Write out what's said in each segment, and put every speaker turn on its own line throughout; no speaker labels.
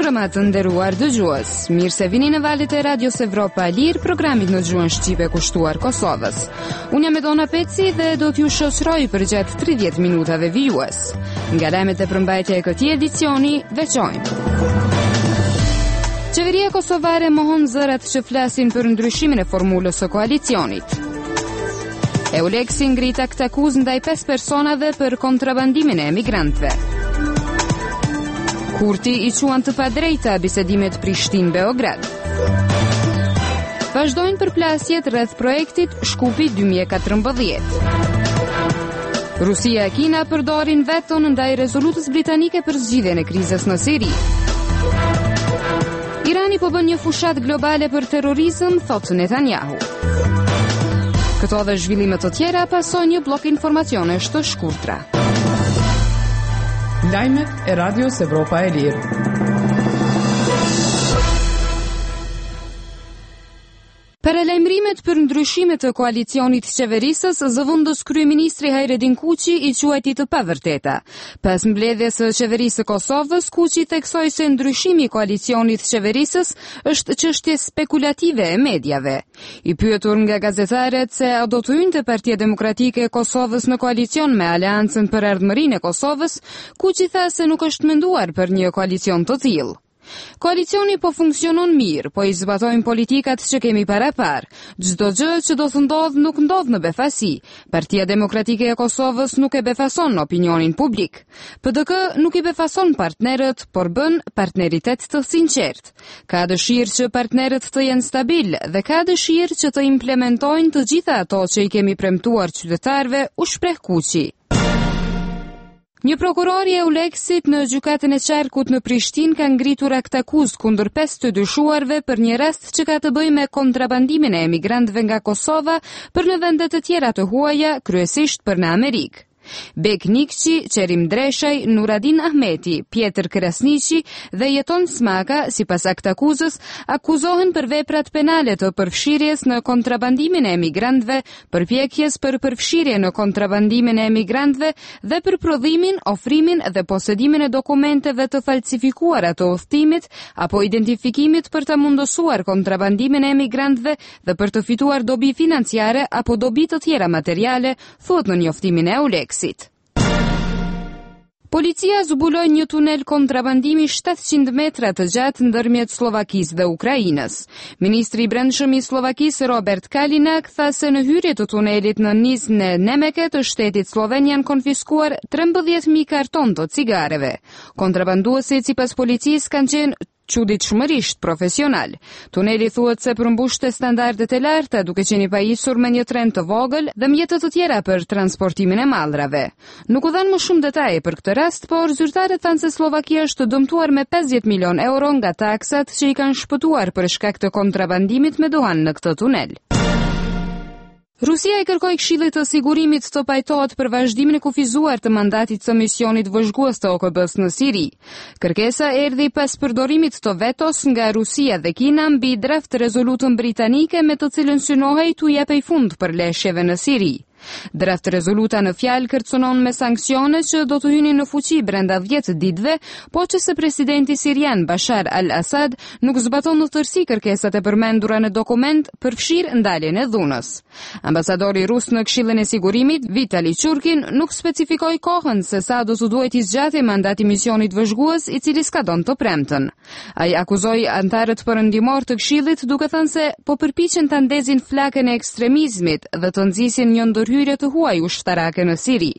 mëngjesi të nderuar dëgjues. Mirë se vini në valët e Radios Evropa Lirë, programit në gjuhën shqipe kushtuar Kosovës. Unë jam Edona Peci dhe do t'ju shoqëroj për gjatë 30 minutave vijues. Nga lajmet e përmbajtja e këtij edicioni, veçojmë. Qeveria kosovare mohon zërat që flasin për ndryshimin e formulës së koalicionit. EULEX-i ngrit akt akuzë ndaj 5 personave për kontrabandimin e emigrantëve. Kurti i quan të padrejta bisedimet Prishtinë-Beograd. Vazhdojnë përplasjet rreth projektit Shkupi 2014. Rusia e Kina përdorin veton ndaj rezolutës britanike për zgjidhjen e krizës në Siri. Irani po bën një fushat globale për terrorizëm, thot Netanyahu. Këto dhe zhvillimet të tjera pasojnë një blok informacionesh të shkurtra.
Lajmet e Radios Evropa e Lirë.
Paralajmërimet për ndryshimet të koalicionit qeverisës zëvendës kryeministri Hajredin Kuqi i quajti të pavërteta. Pas mbledhjes së qeverisë së Kosovës, Kuqi theksoi se ndryshimi i koalicionit qeverisës është çështje spekulative e mediave. I pyetur nga gazetarët se a do të hynte Partia Demokratike e Kosovës në koalicion me Aleancën për Ardhmërinë e Kosovës, Kuqi tha se nuk është menduar për një koalicion të tillë. Koalicioni po funksionon mirë, po i zbatojmë politikat që kemi parapar. Çdo gjë që do të ndodh nuk ndodh në befasi. Partia Demokratike e Kosovës nuk e befason opinionin publik. PDK nuk i befason partnerët, por bën partneritet të sinqert. Ka dëshirë që partnerët të jenë stabil dhe ka dëshirë që të implementojnë të gjitha ato që i kemi premtuar qytetarëve, u shpreh Kuqi. Një prokuror i EULEX-it në gjykatën e Qarkut në Prishtinë ka ngritur akt akuzë kundër 5 të dyshuarve për një rast që ka të bëjë me kontrabandimin e emigrantëve nga Kosova për në vende të tjera të huaja, kryesisht për në Amerikë. Bek Nikçi, Qerim Dreshaj, Nuradin Ahmeti, Pjetër Krasniqi dhe Jeton Smaka, sipas akt akuzës, akuzohen për veprat penale të përfshirjes në kontrabandimin e emigrantëve, përpjekjes për përfshirje në kontrabandimin e emigrantëve dhe për prodhimin, ofrimin dhe posedimin e dokumenteve të falsifikuara të udhëtimit apo identifikimit për të mundësuar kontrabandimin e emigrantëve dhe për të fituar dobi financiare apo dobi të tjera materiale, thuhet në njoftimin e EULEX. Policia zbuloi një tunel kontrabandimi 700 metra të gjatë ndërmjet Slovakisë dhe Ukrainës. Ministri i Brendshëm i Slovakisë Robert Kalinak tha se në hyrje të tunelit në Nizhny Nemeke të shtetit sloven janë konfiskuar 13.000 karton të cigareve. Kontrabanduesit sipas policisë kanë qenë çuditshmërisht profesional. Tuneli thuhet se përmbushte standardet e larta duke qenë i pajisur me një tren të vogël dhe mjete të tjera për transportimin e mallrave. Nuk u dhanë më shumë detaje për këtë rast, por zyrtarët thanë se Slovakia është dëmtuar me 50 milion euro nga taksat që i kanë shpëtuar për shkak të kontrabandimit me duhan në këtë tunel. Rusia i kërkoi Këshillit të Sigurimit të pajtohet për vazhdimin e kufizuar të mandatit të misionit vëzhgues të OKB-s në Siri. Kërkesa erdhi pas përdorimit të vetos nga Rusia dhe Kina mbi draft rezolutën britanike me të cilën synohej t'u japej fund përleshjeve në Siri. Draft rezoluta në fjalë kërcënon me sanksione që do të hynin në fuqi brenda 10 ditëve, po që se presidenti sirian Bashar al-Assad nuk zbaton në tërësi kërkesat e përmendura në dokument, përfshirë ndaljen e dhunës. Ambasadori rus në Këshillin e Sigurimit, Vitali Churkin, nuk specifikoi kohën se sa do të duhet i zgjatej mandati misionit vëzhgues i cili skadon të premten. Ai akuzoi antarët perëndimor të Këshillit duke thënë se po përpiqen ta ndezin flakën e ekstremizmit dhe të nxisin një ndërhyrje të huaj ushtarake në Siri.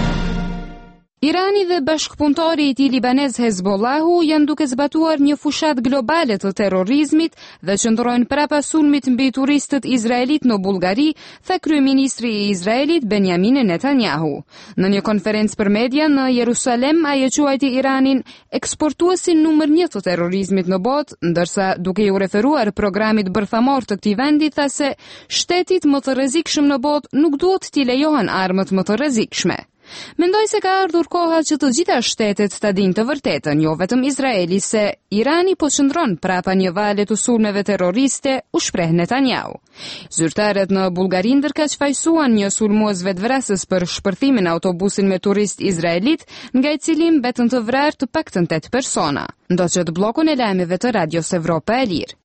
Irani dhe bashkëpunëtori i tij libanez Hezbollahu janë duke zbatuar një fushat globale të terrorizmit dhe qëndrojnë prapa sulmit mbi turistët izraelit në Bullgari, tha kryeministri i Izraelit Benjamin Netanyahu. Në një konferencë për media në Jerusalem, ai e quajti Iranin eksportuesin numër 1 të terrorizmit në botë, ndërsa duke u referuar programit bërthamor të këtij vendi tha se shtetit më të rrezikshëm në botë nuk duhet t'i lejohen armët më të rrezikshme. Mendoj se ka ardhur koha që të gjitha shtetet ta dinë të vërtetën, jo vetëm Izraeli, se Irani po qëndron prapa një vale të sulmeve terroriste, u shpreh Netanyahu. Zyrtarët në Bullgari ndërkaqfajsuan një sulmues vetvrasës për shpërthimin autobusin me turist izraelit, nga i cili mbetën të vrarë të paktën 8 persona. Ndoqët bllokun e lajmeve të Radios Evropa e Lirë.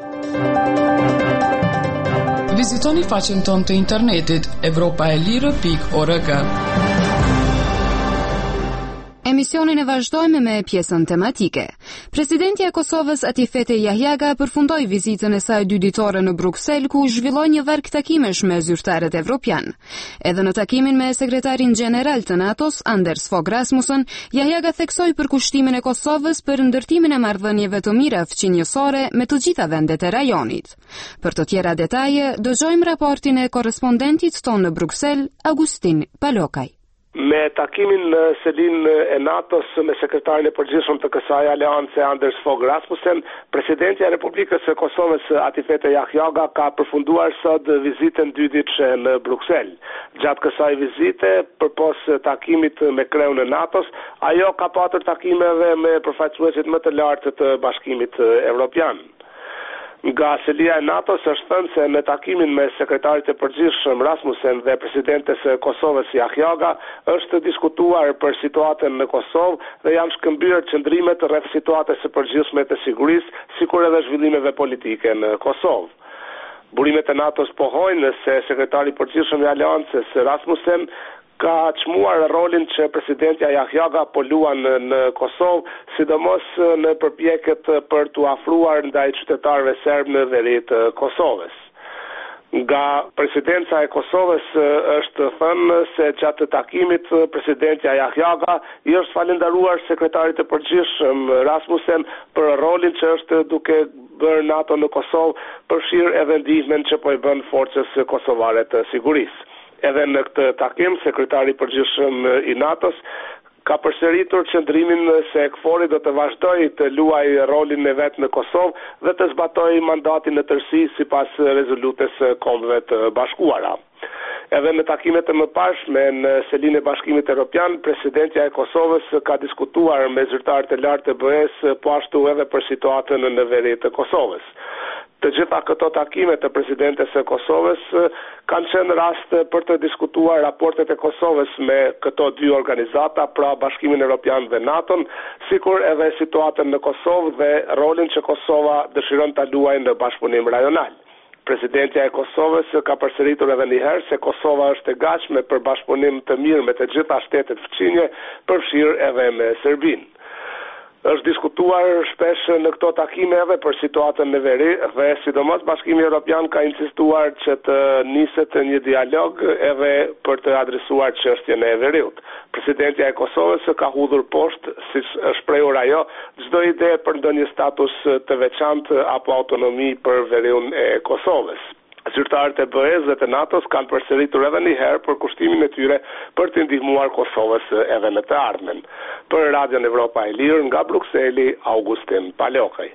Vizitoni faqen tonë të internetit europaelire.org.
Emisionin e vazhdojmë me pjesën tematike. Presidentja e Kosovës Atifete Jahjaga përfundoi vizitën e saj 2 ditore në Bruksel, ku zhvilloi një varg takimesh me zyrtarët evropian. Edhe në takimin me sekretarin gjeneral të NATO-s, Anders Fogh Rasmussen, Jahjaga theksoi përkushtimin e Kosovës për ndërtimin e marrëdhënieve të mira fqinjësore me të gjitha vendet e rajonit. Për të tjera detaje, dëgjojmë raportin e korrespondentit tonë në Bruksel, Augustin Palokaj.
Me takimin në selin e NATO-s me sekretarin e përgjithshëm të kësaj aleance Anders Fogh Rasmussen, presidentja e Republikës së Kosovës Atifete Jahjaga ka përfunduar sot vizitën 2 ditëshe në Bruksel. Gjatë kësaj vizite, përpos takimit me kreun e NATO-s, ajo ka pasur takime edhe me përfaqësuesit më të lartë të Bashkimit Evropian. Nga selia e NATO-s është thënë se në takimin me sekretarit e përgjithshëm Rasmussen dhe presidentes e Kosovës Jahjaga është diskutuar për situatën në Kosovë dhe janë shkëmbyer qëndrimet rreth situatës së përgjithshme të sigurisë, sikur edhe zhvillimeve politike në Kosovë. Burimet e NATO-s pohojnë se sekretari i përgjithshëm i aleancës Rasmussen ka çmuar rolin që presidentja Jahjaga po luan në Kosovë, sidomos në përpjekjet për t'u afruar ndaj qytetarëve serb në veri të Kosovës. Nga presidenca e Kosovës është thënë se gjatë takimit presidentja Jahjaga i është falenderuar sekretarit të përgjithshëm Rasmussen për rolin që është duke bërë NATO në Kosovë, përfshirë edhe ndihmën që po i bën forcës kosovare të sigurisë. Edhe në këtë takim, sekretari i përgjithshëm i NATO-s ka përsëritur qëndrimin se KFOR-i do të vazhdojë të luajë rolin e vet në Kosovë dhe të zbatojë mandatin në tërësi sipas rezolutës së Kombeve të Bashkuara. Edhe në takimet e mëparshme në selinë e Bashkimit Evropian, presidentja e Kosovës ka diskutuar me zyrtarët e lartë të BE-s, po ashtu edhe për situatën në veri të Kosovës. Të gjitha këto takime të presidentes e Kosovës kanë qenë rast për të diskutuar raportet e Kosovës me këto 2 organizata, pra Bashkimin Evropian dhe NATO-n, sikur edhe situatën në Kosovë dhe rolin që Kosova dëshiron ta luajë në bashkëpunim rajonal. Presidentja e Kosovës ka përsëritur edhe një herë se Kosova është e gatshme për bashkëpunim të mirë me të gjitha shtetet fqinje, përfshirë edhe me Serbinë. Është diskutuar shpesh në këto takime edhe për situatën në veri dhe sidomos Bashkimi Evropian ka insistuar që të niset një dialog edhe për të adresuar çështjen e veriut. Presidentja e Kosovës ka hudhur poshtë, siç është shprehur ajo, çdo ide për ndonjë status të veçantë apo autonomi për veriun e Kosovës. Zyrtarët e BE-s dhe të NATO-s kanë përsëritur edhe një herë për kushtimin e tyre për të ndihmuar Kosovës edhe në të ardhmen. Për Radion Evropa e Lirë nga Brukseli, Augustin Palokaj.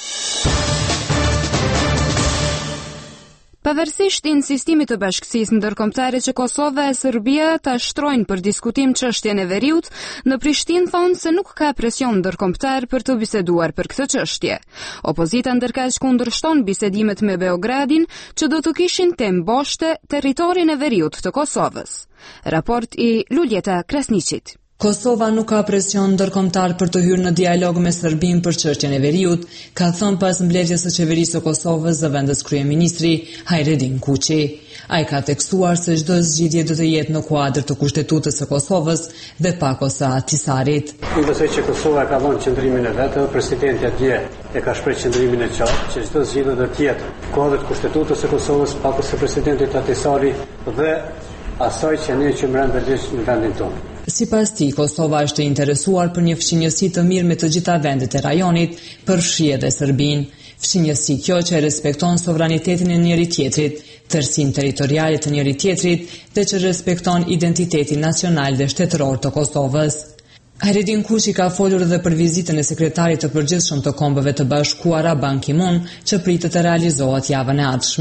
Pavarësisht insistimit të bashkësisë ndërkombëtare që Kosova e Serbia ta shtrojnë për diskutim çështjen e veriut, në Prishtinë thonë se nuk ka presion ndërkombëtar për të biseduar për këtë çështje. Opozita ndërkaq kundërshton bisedimet me Beogradin, që do të kishin temë boshte territorin e veriut të Kosovës. Raport i Luljeta Krasniqit.
Kosova nuk ka presion ndërkombëtar për të hyrë në dialog me Serbinë për çështjen e veriut, ka thënë pas mbledhjes së qeverisë së Kosovës zëvendës kryeministri Hajredin Kuçi. Ai ka tekstuar se çdo zgjidhje do të jetë në kuadër të Kushtetutës së Kosovës dhe pakosa Tisarit.
Unë besoj që Kosova ka dhënë qëndrimin e vet, presidenti atje e ka shprehur qëndrimin e qartë që çdo zgjidhje do të jetë në kuadër të Kushtetutës së Kosovës, pakosa presidentit Tisarit dhe asaj që ne që brenda në vendin tonë.
Sipas tij, Kosova është e interesuar për një fqinjësi të mirë me të gjitha vendet e rajonit, përfshi edhe Serbinë. Fqinjësi kjo që respekton sovranitetin e njëri tjetrit, tërësinë territoriale të njëri tjetrit dhe që respekton identitetin nacional dhe shtetëror të Kosovës. Hajredin Kuçi ka folur edhe për vizitën e sekretarit të përgjithshëm të Kombeve të Bashkuara Ban Ki-moon, që pritet të realizohet javën e ardhshme.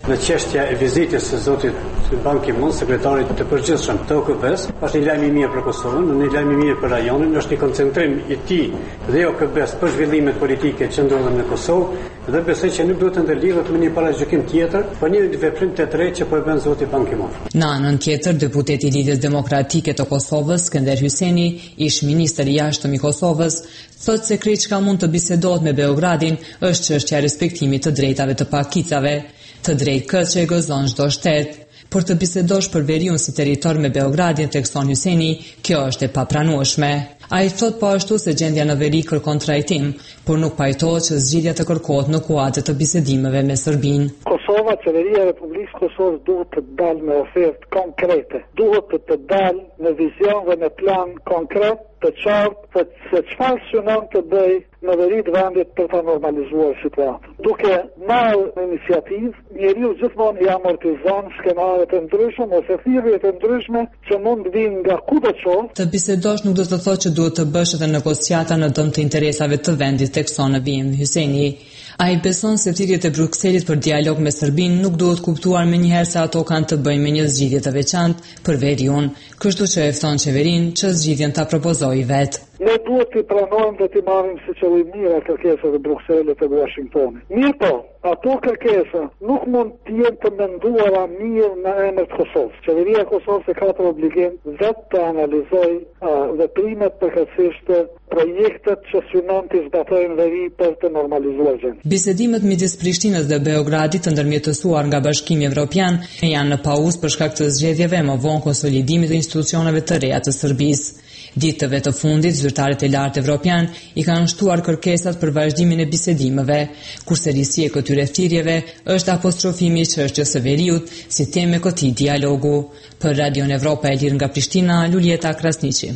Në çështja e vizitës së zotit Ban Ki-moon, sekretarit të përgjithshëm të OKB-s, është një lajm i mirë për Kosovën, një lajm i mirë për rajonin, është një koncentrim i tij dhe OKB-s për zhvillimet politike që ndodhen në Kosovë dhe besoj që nuk duhet të ndërlidhet me një paragjykim tjetër, por një veprim të tretë që po e bën zoti Ban Ki-moon.
Në anën tjetër, deputeti i Lidhjes Demokratike të Kosovës, Skënder Hyseni, ish ministër i jashtëm i Kosovës, thotë se krejt çka mund të bisedohet me Beogradin është çështja e respektimit të drejtave të pakicave, të drejtë këtë që e gëzon çdo shtet. Por të bisedosh për veriun si territor me Beogradin, thekson Hyseni, kjo është e papranueshme. Ai thot po ashtu se gjendja në veri kërkon trajtim, por nuk pajtohet që zgjidhja të kërkohet në kuadër të bisedimeve me Serbinë.
Kosova, qeveria e Republikës Kosovës duhet të dalë me ofertë konkrete, duhet të dalë në vizion dhe në plan konkret të qartë se çfarë synon të bëj në veri të vendit për ta normalizuar situatën. Duke marrë iniciativë, njeriu gjithmonë i amortizon skenaret e ndryshme ose thirrjet e ndryshme që mund të vinë nga kudo qoftë.
Të bisedosh nuk do të thotë që duhet të bësh edhe negociata në dëm të interesave të vendit, thekson Vim Hyseni. Ai beson se thirrjet e Brukselit për dialog me Serbinë nuk duhet kuptuar menjëherë se ato kanë të bëjnë me një zgjidhje të veçantë për veriun, kështu që e fton qeverinë që zgjidhjen ta propozojë vetë.
Ne duhet të pranojmë dhe të marrim si qëllim mirë kërkesat e Brukselit dhe Washingtonit. Mirë po, ato kërkesa nuk mund të jenë të menduara mirë në emër të Kosovës. Qeveria e Kosovës e ka për obligim vetë të analizojë veprimet përkatësisht projektet që synon të zbatojnë veri për të normalizuar gjendjen.
Bisedimet midis Prishtinës dhe Beogradit të ndërmjetësuar nga Bashkimi Evropian janë në pauzë për shkak të zgjedhjeve më vonë konsolidimit të institucioneve të reja të Serbisë. Ditëve të fundit, zyrtarët e lartë evropian i kanë shtuar kërkesat për vazhdimin e bisedimeve, kurse risi e këtyre thirrjeve është apostrofimi i çështjes së veriut si temë e këtij dialogu. Për Radion Evropa e Lirë nga Prishtina, Luljeta Krasniqi.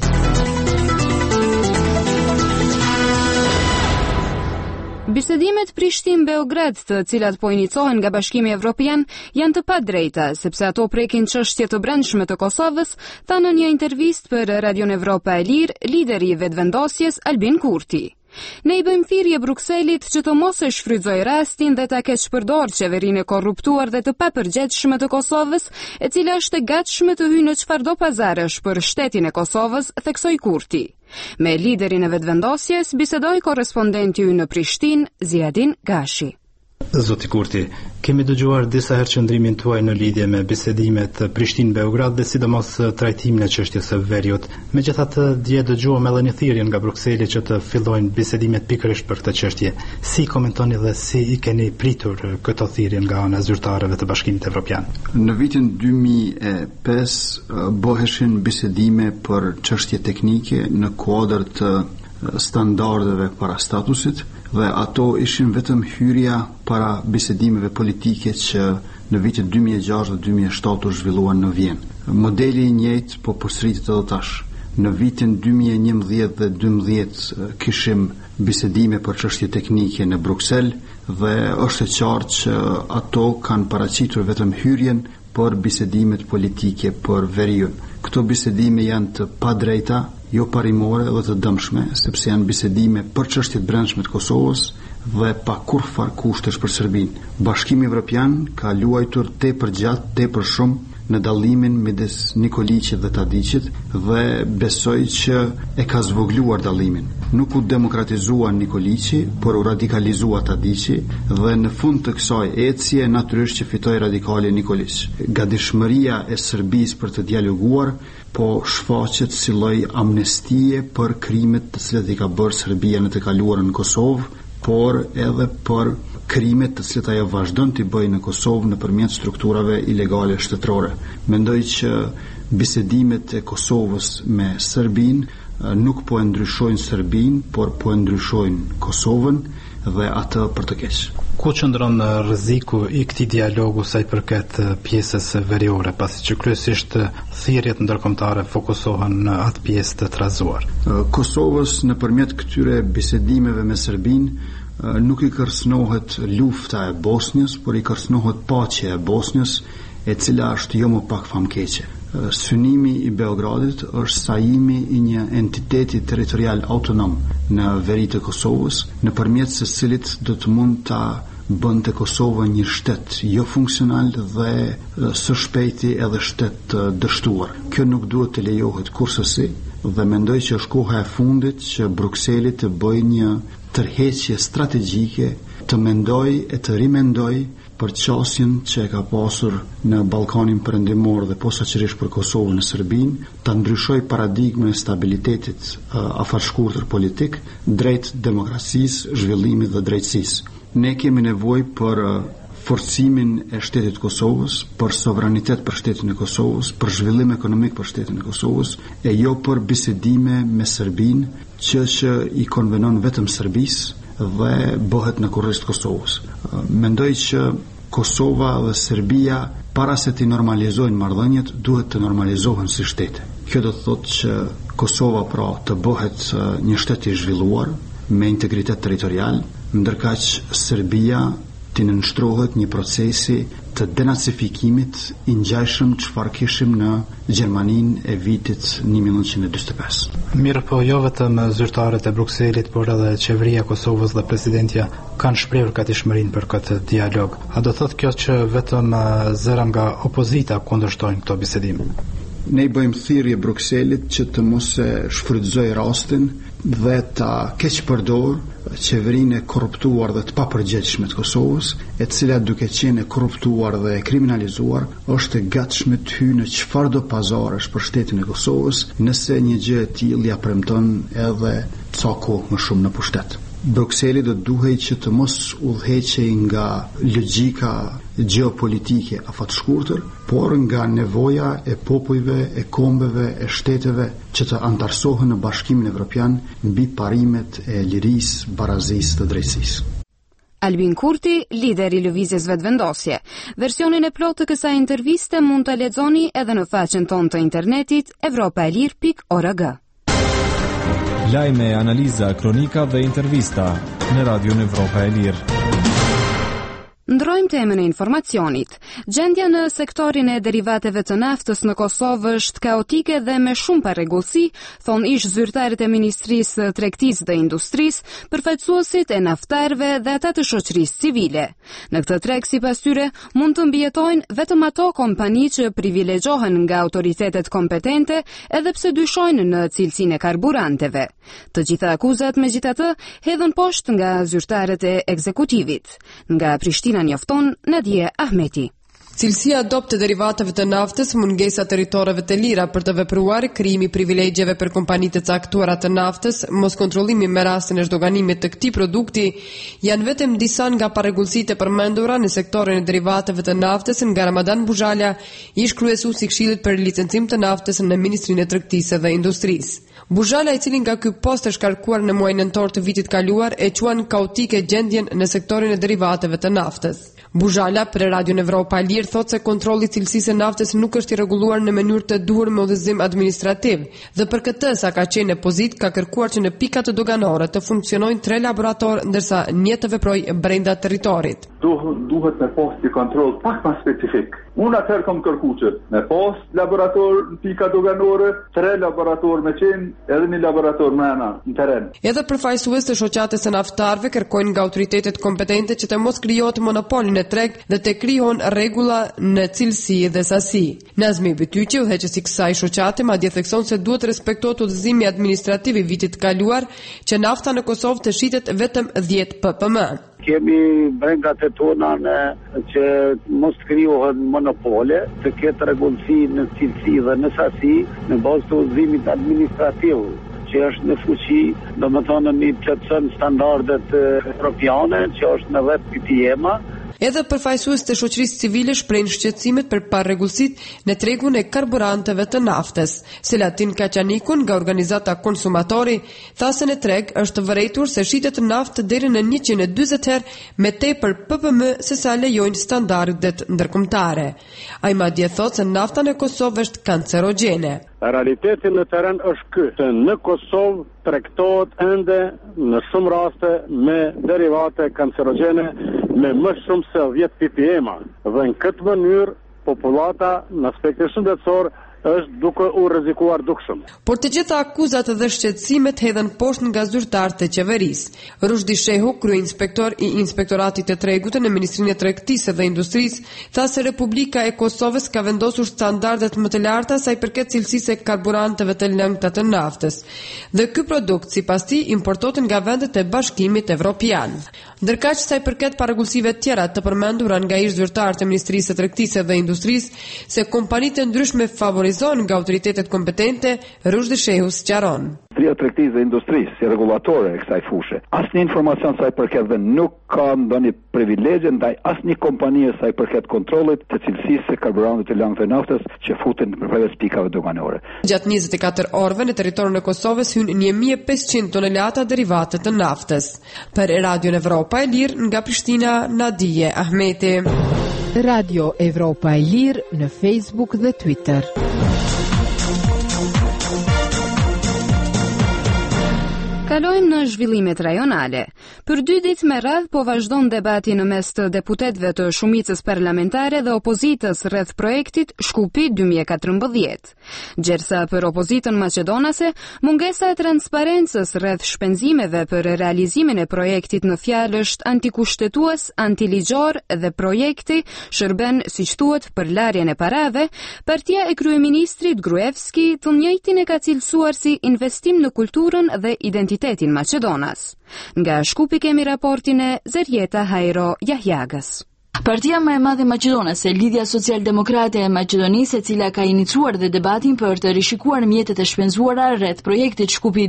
Bisedimet Prishtinë-Beograd, të cilat po inicohen nga Bashkimi Evropian, janë të padrejta, sepse ato prekin çështje të brendshme të Kosovës, tha në një intervistë për Radion Evropa e Lirë, lideri i vetëvendosjes Albin Kurti. Ne i bëjmë thirrje Brukselit që të mos e shfrytëzojë rastin dhe ta keq përdor qeverinë e korruptuar dhe të papërgjegjshme të Kosovës, e cila është e gatshme të hyjë në çfarëdo pazarësh për shtetin e Kosovës, theksoi Kurti. Me liderin e vetëvendosjes bisedoi korrespondenti ynë në Prishtinë, Ziadin Gashi.
Zoti Kurti, kemi dëgjuar disa herë qëndrimin tuaj në lidhje me bisedimet Prishtinë-Beograd dhe sidomos trajtimin e çështjes së veriut. Megjithatë, dje dëgjuam edhe një thirrje nga Brukseli që të fillojnë bisedimet pikërisht për këtë çështje. Si komentoni dhe si i keni pritur këtë thirrje nga ana e zyrtarëve të Bashkimit Evropian?
Në vitin 2005 bëheshin bisedime për çështje teknike në kuadër të standardeve para statusit dhe ato ishin vetëm hyrja para bisedimeve politike që në vitet 2006 dhe 2007 u zhvilluan në Vjenë. Modeli i njëjtë po përsëritet edhe tash. Në vitin 2011 dhe 2012 kishim bisedime për çështje teknike në Bruksel dhe është e qartë që ato kanë paraqitur vetëm hyrjen për bisedimet politike për veriun. Këto bisedime janë të padrejta, jo parimore dhe të dëmshme, sepse janë bisedime për çështjet brendshme të Kosovës dhe pa kurrfar kushtesh për Serbinë. Bashkimi Evropian ka luajtur tepër gjatë, tepër shumë në dallimin midis Nikoliçit dhe Tadiçit dhe besoj që e ka zvogluar dallimin. Nuk u demokratizua Nikoliçi, por u radikalizua Tadiçi dhe në fund të kësaj ecje natyrisht që fitoi radikali Nikoliç. Gatishmëria e Serbisë për të dialoguar po shfaqet si lloj amnestie për krimet të cilat i ka bërë Serbia në të kaluarën në Kosovë, por edhe për krimet të cilat ajo vazhdon të bëjë në Kosovë nëpërmjet strukturave ilegale shtetërore. Mendoj që bisedimet e Kosovës me Serbinë nuk po e ndryshojnë Serbinë, por po e ndryshojnë Kosovën dhe atë për të keq.
Ku qëndron rreziku i këtij dialogu sa i përket pjesës veriore, pasi që kryesisht thirrjet ndërkombëtare fokusohen në atë pjesë të trazuar?
Kosovës nëpërmjet këtyre bisedimeve me Serbinë nuk i kërcënohet lufta e Bosnjës, por i kërcënohet paqja e Bosnjës, e cila është jo më pak famkeqe. Synimi i Beogradit është sajimi i një entiteti territorial autonom në veri të Kosovës, nëpërmjet së cilit do të mund ta bënte Kosova një shtet jo funksional dhe së shpejti edhe shtet dështuar. Kjo nuk duhet të lejohet kurrësi dhe mendoj që është koha e fundit që Brukseli të bëjë një tërheqje strategjike, të mendoj e të rimendoj për qasjen që e ka pasur në Ballkanin Perëndimor dhe posaçërisht për Kosovën e Serbinë, ta ndryshoj paradigmën e stabilitetit afërshkurtër politik drejt demokracisë, zhvillimit dhe drejtësisë. Ne kemi nevojë për forcimin e shtetit Kosovës, për sovranitet për shtetin e Kosovës, për zhvillim ekonomik për shtetin e Kosovës, e jo për bisedime me Serbinë që i konvenon vetëm Serbisë dhe bëhet në kurriz të Kosovës. Mendoj që Kosova dhe Serbia para se të normalizojnë marrëdhëniet duhet të normalizohen si shtete. Kjo do të thotë që Kosova pra të bëhet një shtet i zhvilluar me integritet territorial, ndërkaq Serbia të nënshtrohet një procesi të denazifikimit i ngjashëm çfarë kishim në Gjermaninë e vitit 1945.
Mirë, po jo vetëm zyrtarët e Brukselit, por edhe qeveria e Kosovës dhe presidentja kanë shprehur gatishmërinë për këtë dialog. A do thotë kjo që vetëm zëra nga opozita kundërshtojnë këto bisedime?
Ne bëjmë thirrje Brukselit që të mos e shfrytëzoj rastin dhe ta keq përdor qeverinë e korruptuar dhe të papërgjegjshme të Kosovës, e cila duke qenë e korruptuar dhe e kriminalizuar, është e gatshme të hyjë në çfarëdo pazarësh për shtetin e Kosovës, nëse një gjë e tillë ja premton edhe ca kohë më shumë në pushtet. Brukseli do duhej që të mos udhëheqej nga logjika gjeopolitike afatshkurtër, por nga nevoja e popujve, e kombeve, e shteteve që të antarësohen në Bashkimin Evropian mbi parimet e lirisë, barazisë dhe drejtësisë.
Albin Kurti, lider i lëvizjes vetëvendosje. Versionin e plotë të kësaj interviste mund ta lexoni edhe në faqen tonë të internetit europaelir.org.
Lajme, analiza, kronika dhe intervista në Radion Evropa e Lirë.
Ndrojmë temën e informacionit. Gjendja në sektorin e derivateve të naftës në Kosovë është kaotike dhe me shumë parregullsi, thon ish zyrtarët e Ministrisë së Tregtisë dhe Industrisë, përfaqësuesit e naftarëve dhe ata të shoqërisë civile. Në këtë treg, sipas tyre, mund të mbijetojnë vetëm ato kompani që privilegjohen nga autoritetet kompetente, edhe pse dyshojnë në cilësinë e karburanteve. Të gjitha akuzat megjithatë hedhën poshtë nga zyrtarët e ekzekutivit. Nga Prishtina njofton Nadia Ahmeti.
Cilësia adopt të derivateve të naftës, mungesa territoreve të lira për të vepruar, krijimi privilegjeve për kompanitë të caktuara të naftës, mos kontrollimi me rastin e zhdoganimit të këtij produkti, janë vetëm disa nga parregullsitë e përmendura në sektorin e derivateve të naftës nga Ramadan Buzhala, ish kryesuesi i Këshillit për licencim të naftës në Ministrinë e Tregtisë dhe Industrisë. Buzhala, i cili nga ky post është shkarkuar në muajin nëntor të vitit kaluar, e quan kaotike gjendjen në sektorin e derivateve të naftës. Buzhala për Radion Evropa e Lirë thotë se kontrolli i cilësisë së naftës nuk është i rregulluar në mënyrë të duhur me udhëzim administrativ dhe për këtë sa ka qenë pozit ka kërkuar që në pikat doganore të funksionojnë 3 laboratorë ndërsa një të veprojë brenda territorit.
Duhet me pas një kontroll pak më specifik. Unë atëherë kam kërkuar që me pas laborator në pika doganore, 3 laboratorë me qenë edhe një laborator mëna në terren.
Edhe përfaqësues të shoqatës së naftarëve kërkojnë nga autoritetet kompetente që të mos krijohet monopol në treg dhe të krijohen rregulla në cilësi dhe sasi. Nazmi Bytyqi, udhëheqësi i kësaj shoqate, madje thekson se duhet respektohet udhëzimi administrativ i vitit të kaluar që nafta në Kosovë të shitet vetëm 10 ppm.
Kemi brengat e tona që mos krijohen monopole, të ketë rregullsi në cilësi dhe në sasi në bazë të udhëzimit administrativ që është në fuqi, domethënë një plotëson standardet evropiane që është në 10 ppm.
Edhe përfaqësues të shoqërisë civile shprehin shqetësimet për parregullsitë në tregun e karburanteve të naftës. Selatin Kaçanikun nga organizata Konsumatori tha se në treg është vërejtur se shitet naftë deri në 140 herë me tepër ppm se sa lejojnë standardet ndërkombëtare. Ai madje thotë se nafta në Kosovë është kancerogjene.
Realiteti në terren është ky, se në Kosovë tregtohet ende në shumë raste me derivate kancerogjene me më shumë se 10 ppm dhe në këtë mënyrë popullata në aspektin shëndetësor është duke u rrezikuar dukshëm.
Por të gjitha akuzat dhe shqetësimet hedhen poshtë nga zyrtarët e qeverisë. Rushdi Shehu, kryeinspektor i Inspektoratit të Tregut në Ministrinë e Tregtisë dhe Industrisë, tha se Republika e Kosovës ka vendosur standardet më të larta sa i përket cilësisë e karburanteve të lëngta të naftës. Dhe ky produkt, sipas tij, importohet nga vendet e Bashkimit Evropian. Ndërkaq sa i përket paragullsive tjera të përmendura nga ish zyrtar të Ministrisë së Tregtisë dhe Industrisë se kompanitë të ndryshme favorizohen nga autoritetet kompetente, Rushdi Shehu sqaron.
Ministria e Tregtisë dhe Industrisë si regulatore e kësaj fushë, asnjë informacion sa i përket dhe nuk ka ndonjë privilegje ndaj asnjë kompanie sa i përket kontrollit të cilësisë së karburantit të lëngëve naftës që futen përveç pikave doganore.
Gjatë 24 orëve në territorin e Kosovës hyn 1500 tonelata derivate të naftës. Për Radio Evropa e Lirë nga Prishtina, Nadije Ahmeti.
Radio Evropa e Lirë në Facebook dhe Twitter.
Kalojmë në zhvillimet rajonale. Për 2 ditë me radhë po vazhdon debati në mes të deputetëve të shumicës parlamentare dhe opozitës rreth projektit Shkupi 2014. Gjersa për opozitën maqedonase, mungesa e transparencës rreth shpenzimeve për realizimin e projektit në fjalë është antikushtetues, antiligjor dhe projekti shërben, siç thuhet, për larjen e parave. Partia e kryeministrit Gruevski të njëjtin e ka cilësuar si investim në kulturën dhe identitetin Maqedonas. Nga Shkupi kemi raportin e Zerjeta Hajro Jahjagës.
Partia më e madhe maqedonase, Lidhja Social-Demokrate e Maqedonisë, e cila ka iniciuar dhe debatin për të rishikuar mjetet e shpenzuara rreth projektit Shkupi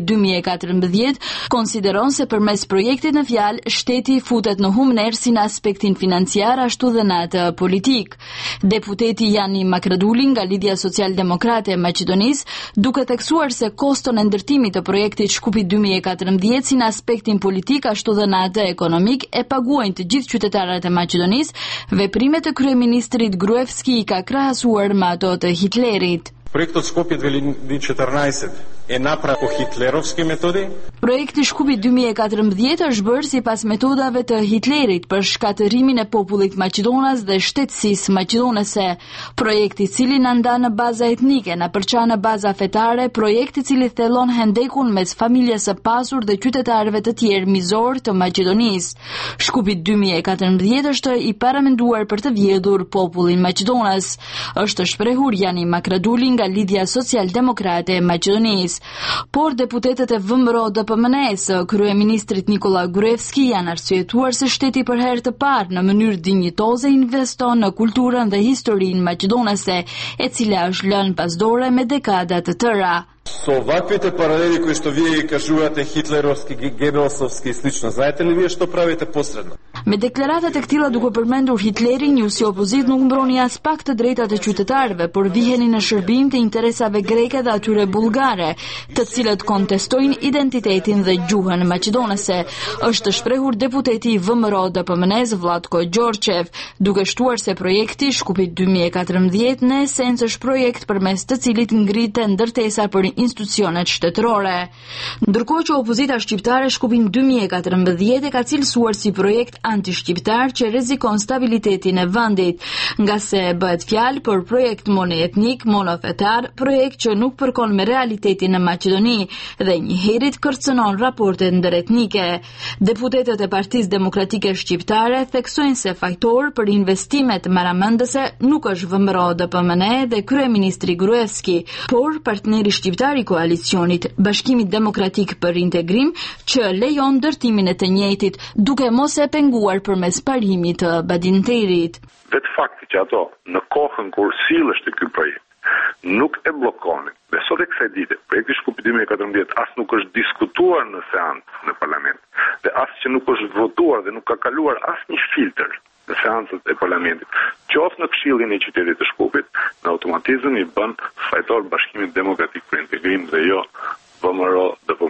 2014, konsideron se përmes projektit në fjalë shteti futet në humner si në aspektin financiar ashtu dhe në atë politik. Deputeti Jani Makraduli nga Lidhja Social-Demokrate e Maqedonisë duke theksuar se koston e ndërtimit të projektit Shkupi 2014 si në aspektin politik ashtu dhe në atë ekonomik e paguajnë të gjithë qytetarët e Maqedonisë. Veprimet të kryeministrit Gruevski i ka krahasuar me ato të Hitlerit.
Проектът Скопje 2014 e napra po hitlerovske metode?
Projekti Shkupi 2014 është bërë sipas metodave të Hitlerit për shkatërimin e popullit maqedonas dhe shtetësisë maqedonase. Projekti i cili na ndan në baza etnike, na përçan në baza fetare, projekti i cili thellon hendekun mes familjes së pasur dhe qytetarëve të tjerë mizor të Maqedonisë. Shkupi 2014 është i paramenduar për të vjedhur popullin maqedonas. Është shprehur Jani Makraduli nga Lidhja Social-Demokrate e Maqedonisë. Por deputetët e VMRO-DPMNE-s, kryeministrit Nikola Gruevski, janë arsyetuar se shteti për herë të parë në mënyrë dinjitoze investon në kulturën dhe historinë maqedonase, e cila është lënë pas dore me dekada të tëra.
Со оваквите паралели кои што вие ги кажувате хитлеровски, гебелсовски и слично, знаете ли вие што правите посредно?
Me deklaratat e këtilla duke përmendur Hitlerin, ju si opozit nuk mbroni as pak të drejtat e qytetarëve, por viheni në shërbim të interesave greke dhe atyre bullgare, të cilët kontestojnë identitetin dhe gjuhën maqedonase, është shprehur deputeti i VMRO-DPMNE-s Vlatko Gjorçev, duke shtuar se projekti Shkupi 2014 në esencë është projekt përmes të cilit ngritet ndërtesa për institucionet shtetërore. Ndërkohë që opozita shqiptare Shkupin 2014 e ka cilësuar si projekt antishqiptar që rrezikon stabilitetin e vendit, nga se bëhet fjalë për projekt monoetnik, monofetar, projekt që nuk përkon me realitetin në Maqedoni dhe njëherët kërcënon raportet ndëretnike. Deputetët e Partisë Demokratike Shqiptare theksojnë se fajtor për investimet marramendëse nuk është VMRO-DPMNE dhe kryeministri Gruevski, por partneri shqiptar i koalicionit, Bashkimi Demokratik për Integrim, që lejon ndërtimin e të njëjtit duke mos e penguar përmes parimit të Badinterit.
Vetë fakti që ato në kohën kur silleshte ky projekt nuk e bllokonin. Dhe sot e kësaj dite, projekti Shkupi 2014 as nuk është diskutuar në seancë në parlament, dhe as që nuk është votuar dhe nuk ka kaluar asnjë filtr në seancët e parlamentit. Qoftë në Këshillin e qytetit të Shkupit, në automatizëm i bën fajtor Bashkimit Demokratik për Integrim dhe jo VMRO-DPMNE.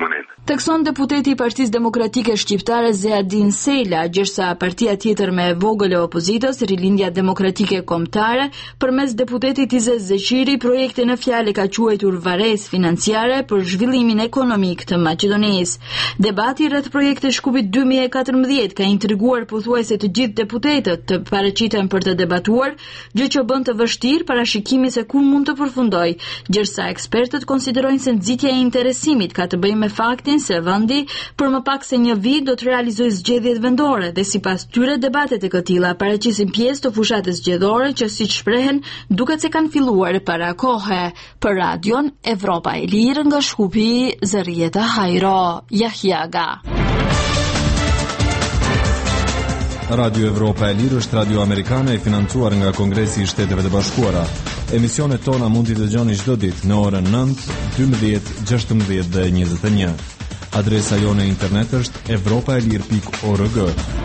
Tekson deputeti i Partisë Demokratike Shqiptare Zeadin Sela, gjërsa partia tjetër më e vogël e opozitës, Rilindja Demokratike Kombëtare, përmes deputetit Izet Zeqiri, projekte në fjalë ka quajtur varresë financiare për zhvillimin ekonomik të Maqedonisë. Debati rreth projektit Shkupit 2014 ka intriguar pothuajse të gjithë deputetët të paraqiten për të debatuar, gjë që bën të vështirë parashikimin se ku mund të përfundojë, gjërsa ekspertët konsiderojnë se nxitja e interesimit ka të bëjë me faktin se vendi për më pak se një vit do të realizojë zgjedhjet vendore dhe sipas tyre debatet e këtilla paraqisin pjesë të fushatës zgjedhore që siç shprehen duket se kanë filluar para kohe. Për Radion Evropa e Lirë nga Shkupi, Zërieta Hajro, Jahjaga.
Radio Evropa e Lirë është radio amerikane e financuar nga Kongresi i Shteteve të Bashkuara. Emisionet tona mund t'i dëgjoni çdo ditë në orën 9, 12, 16 dhe 21. Adresa jone e internet është evropaelir.org.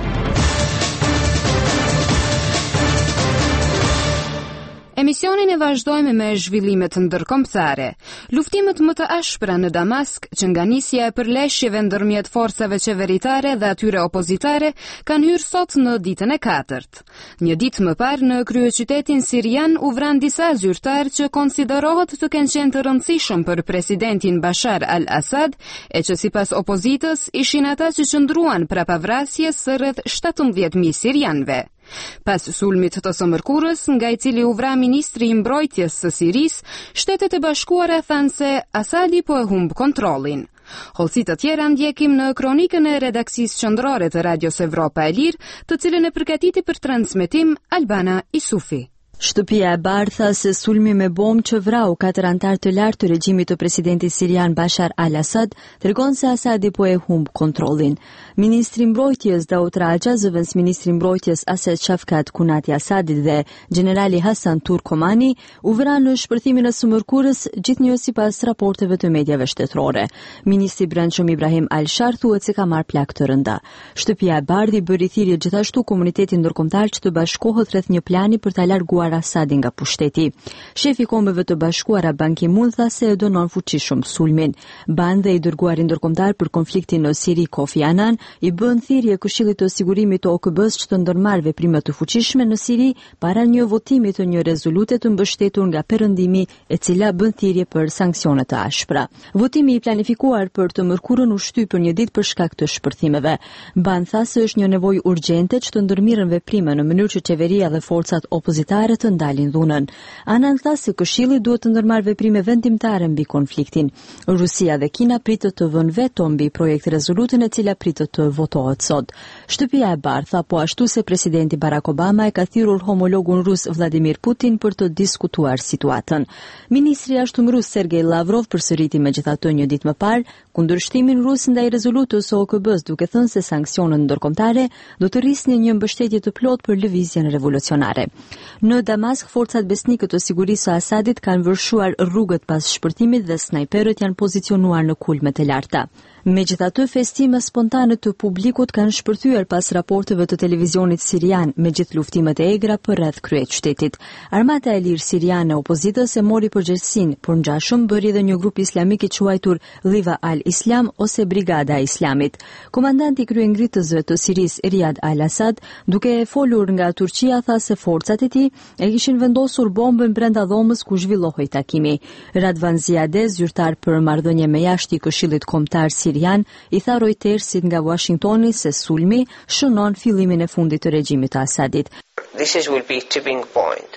Emisionin e vazhdojmë me zhvillimet ndërkombëtare. Luftimet më të ashpra në Damask, që nga nisja e përleshjeve ndërmjet forcave qeveritare dhe atyre opozitare, kanë hyrë sot në ditën e 4. Një ditë më parë në kryeqytetin sirian u vran disa zyrtarë që konsiderohet të kenë qenë të rëndësishëm për presidentin Bashar al-Assad, e që sipas opozitës ishin ata që qëndruan prapa vrasjes së rreth 17.000 sirianëve. Pas sulmit të së mërkurës, nga i cili u vra ministri i mbrojtjes së Sirisë, Shtetet e Bashkuara thanë se Asadi po e humb kontrollin. Hollësi të tjera ndjekim në kronikën e redaksisë qendrore të Radios Evropa e Lirë, të cilën e përgatiti për transmetim Albana Isufi.
Shtëpia e Bardhë tha se sulmi me bombë që vrau 4 anëtar të lartë të regjimit të presidentit sirian Bashar al-Assad tregon se Asadi po e humb kontrollin. Ministri i mbrojtjes Daud Raja, zëvendës ministri i mbrojtjes Asad Shafkat Kunati Asadit dhe generali Hasan Turkomani u vranë në shpërthimin e së mërkurës, gjithnjë sipas raporteve të mediave shtetërore. Ministri i Brendshëm Ibrahim Al-Shar thuhet se ka marrë plagë të rënda. Shtëpia e Bardhë bëri thirrje gjithashtu komunitetin ndërkombëtar që të bashkohet rreth një plani për ta larguar Asadin nga pushteti. Shefi i Kombeve të Bashkuara Ban Ki-moon tha se e dënon fuqishëm sulmin. Ban dhe i dërguari ndërkombëtar për konfliktin në Siri Kofi Annan i bën thirrje Këshillit të Sigurimit të OKB-s që të ndërmarrë veprime të fuqishme në Siri para një votimi të një rezolute të mbështetur nga Perëndimi, e cila bën thirrje për sanksione të ashpra. Votimi i planifikuar për të mërkurën u shtyp për një ditë për shkak të shpërthimeve. Ban tha se është një nevojë urgjente që të ndërmirën veprime në mënyrë që qeveria dhe forcat opozitare të ndalin dhunën. Annan tha se Këshilli duhet të ndërmarrë veprime vendimtare mbi konfliktin. Rusia dhe Kina pritet të vënë veto mbi projekt rezolutën e cila pritet të votohet sot. Shtëpia e Bardhë tha po ashtu se presidenti Barack Obama e ka thirrur homologun rus Vladimir Putin për të diskutuar situatën. Ministri i jashtëm rus Sergej Lavrov përsëriti megjithatë një ditë më parë kundërshtimin rus ndaj rezolutës së OKB-s, duke thënë se sanksionet ndërkombëtare do të rrisnin një mbështetje të plotë për lëvizjen revolucionare. Në Damask, forcat besnike të sigurisë së Asadit kanë vërshuar rrugët pas shpërtimit dhe snajperët janë pozicionuar në kulmet e larta. Megjithatë, festime spontane të publikut kanë shpërthyer pas raporteve të televizionit sirian me gjithë luftimet e egra për rreth kryeqytetit. Armata e lirë siriane opozitës e mori përgjegjësinë, por ngjashëm bëri edhe një grup islamik i quajtur Liva al-Islam ose Brigada e Islamit. Komandanti i kryengritësve të Sirisë Riyad al-Assad, duke folur nga Turqia, tha se forcat e tij e kishin vendosur bombën brenda dhomës ku zhvillohej takimi. Radvan Ziadeh, zyrtar për marrëdhënie me jashtë i Këshillit Kombëtar Sirian, i tha Reutersit nga Washingtoni se sulmi shënon fillimin e fundit të regjimit të Asadit.
This will be tipping point.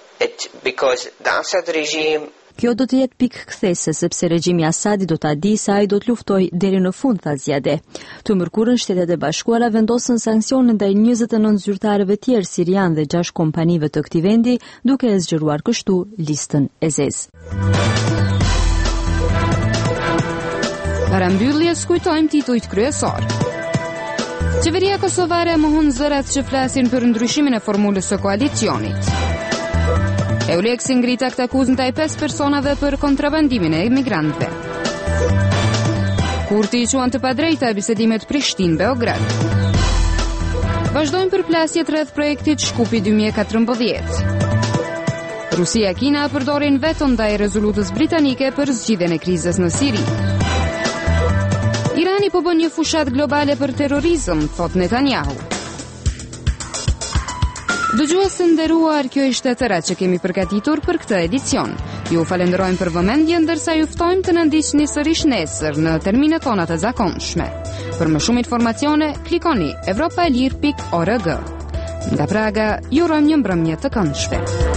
Because the Assad regime
Kjo do të jetë pikë kthese sepse regjimi Asadi do ta di se ai do të luftojë deri në fund, tha Ziadeh. Të mërkurën Shtetet e Bashkuara vendosën sanksione ndaj 29 zyrtarëve tjerë sirian dhe 6 kompanive të këtij vendi, duke e zgjeruar kështu listën e zezë.
Para mbylljes kujtojmë titujt kryesor. Qeveria kosovare mohon zërat që flasin për ndryshimin e formulës së koalicionit. Euleksi ngrit akt akuzë ndaj 5 personave për kontrabandimin e emigrantëve. Kurti i quan të padrejta bisedimet Prishtinë-Beograd. Vazhdojmë përplasjet rreth projektit Shkupi 2014. Rusia-Kina përdorin veto ndaj rezolutës britanike për zgjidhjen e krizës në Siri. Irani po bën një fushat globale për terrorizëm, thot Netanyahu. Dëgjues të nderuar, kjo ishte tëra që kemi përgatitur për këtë edicion. Ju falenderojmë për vëmendjen, ndërsa ju ftojmë të na ndiqni sërish nesër në terminet tona të zakonshme. Për më shumë informacione, klikoni evropaelir.org. Nga Praga, ju urojmë një mbrëmje të këndshme.